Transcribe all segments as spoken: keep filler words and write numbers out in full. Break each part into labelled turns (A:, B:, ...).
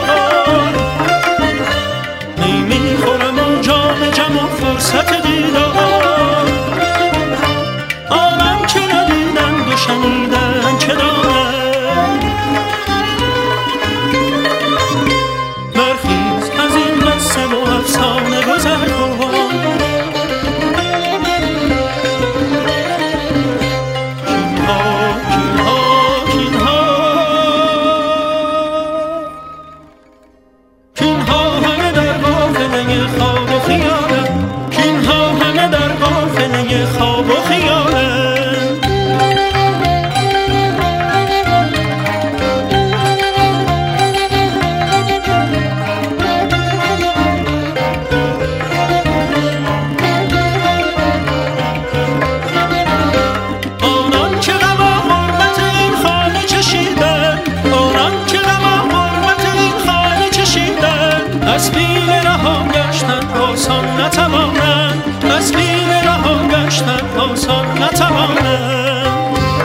A: می میخورم و جام جم و فرصت دیدار، آنم که ندیدند و شنیدند چه دانند. برخیز از این قصه و افسانه گذر کن، خواب و خیالم. آنان که غم و غربت این خانه چشیدن، آنان که غم و غربت این خانه چشیدن، از بین رها گشتن آسان نتوانند، از بین رها گشتن آسان نتوانند.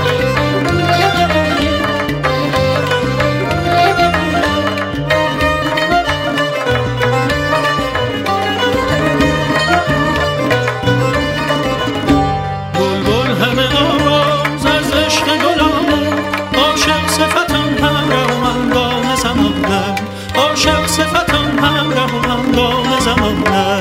A: بلبل همه آواز از عشق گلانم، عاشق صفتم همراه اندام زمانم، عاشق صفتم همراه اندام زمانم.